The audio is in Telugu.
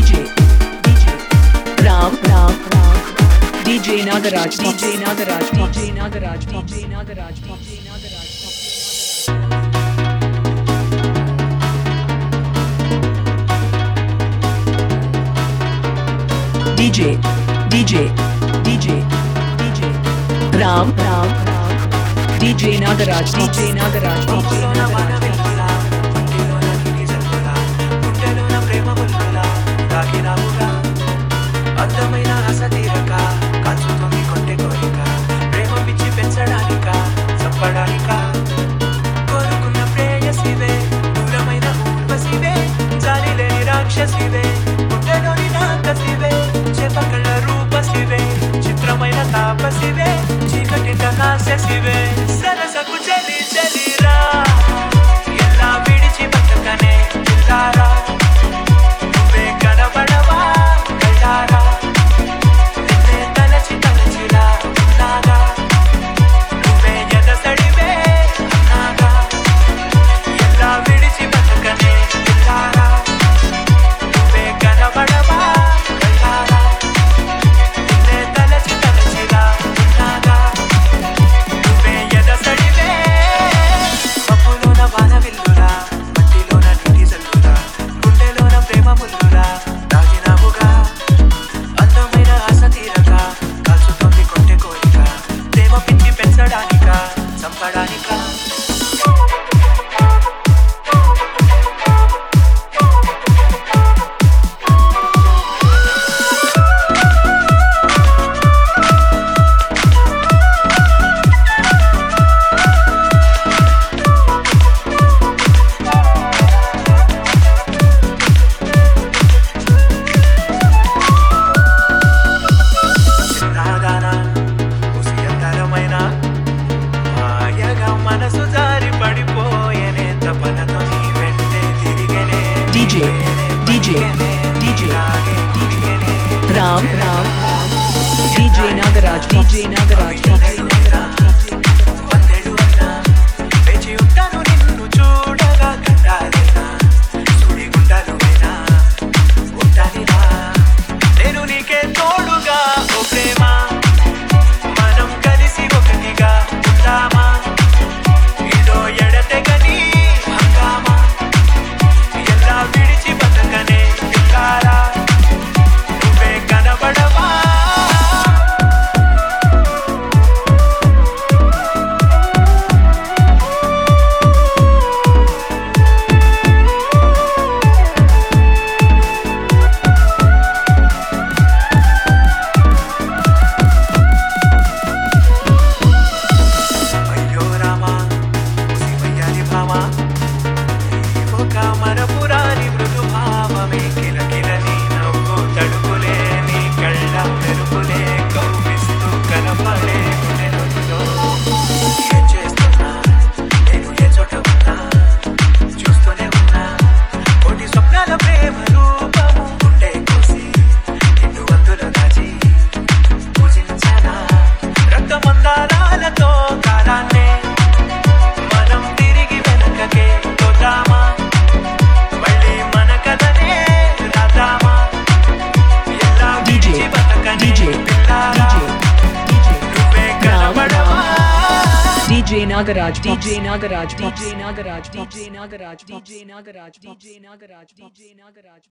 Ram DJ Nagaraj DJ Nagaraj DJ Nagaraj DJ Nagaraj DJ Nagaraj DJ Ram DJ Nagaraj DJ Nagaraj DJ Nagaraj అందమైన ఆశ తీరక కాల్చుతుంది కొంటె కోరిక ప్రేమ పిచ్చి పెంచడానిక చంపడానిక కోరుకున్న ప్రేయసివే దూరమైన ఊర్వశివే జాలి లేని రాక్షసివే గుండెలోని నాకసివే చేపకళ్ళ రూపసివే చిత్రమైన తాపసివే చీకటింట నాశసివే సరసకు చలి చలిరా ఎలా విడిచి బతకనే చిల్లారా నువ్వే కనబడవా కళ్ళారా నిన్నే తలచి తలచిలా ఉన్నాగా నువ్వే ఎదసడివే అన్నాగా ఎలా విడిచి బతకనే చిల్లారా నువ్వే కనబడవా కళ్ళారా నిన్నే తలచి తలచిలా ఉన్నాగా నువ్వే ఎదసడివే మబ్బులోన వాన విల్లురా మట్టిలోన నీటి జల్లురా గుండెలోన ప్రేమ ముల్లురా దాగినావుగా అందమైన ఆశ తీరక కాల్చుతోంది కొంటె కోరిక ప్రేమ పిచ్చి పెంచడానిక చంపడానిక చిన్నదానా ఉసియంతరమైన మాయగా మనసు జారి పడిపోయేనే తపనతో నీ వెంటే తిరిగేనే DJ Ram DJ Nagaraj DJ Nagaraj DJ Nagaraj వందెడు అన్నా వేచి ఉంటాను నిన్ను చూడగా గండాలైనా సుడిగుండాలుమైనా ఉంటానిరా నేను నీకే తోడుగా ఓ ప్రేమ మనం కలిసి ఒకటిగా ఉందామా ఇదో ఎడతెగని హంగామా ఎలా విడిచి బతకనే పిల్లారా నువ్వే కనబడవా అయ్యో రామా శివయ్యాని భామా ఒక మరపురాని మృదు భావమే కిలకిలని నవ్వు తడుపులే నీ కళ్ళ మెరుపులే కౌగిస్తూ కనపడే గుండెలో ఏం చేస్తున్నా నేను ఏ చోట ఉన్నా చూస్తూనే ఉన్నా కోటి స్వప్నాల ప్రేమ రూపము గుండె కోసి నిన్ను వంతుల దాచి పూజించానా రక్తమందారాలతో కాలాన్నే మనం తిరిగి వెనకకే తోద్దామా మళ్ళీ మన కథనే రాద్దామా ఎలా విడిచి బతకనే పిల్లారా నువ్వే కనబడవా DJ Nagaraj DJ Nagaraj DJ Nagaraj DJ Nagaraj DJ Nagaraj DJ Nagaraj DJ Nagaraj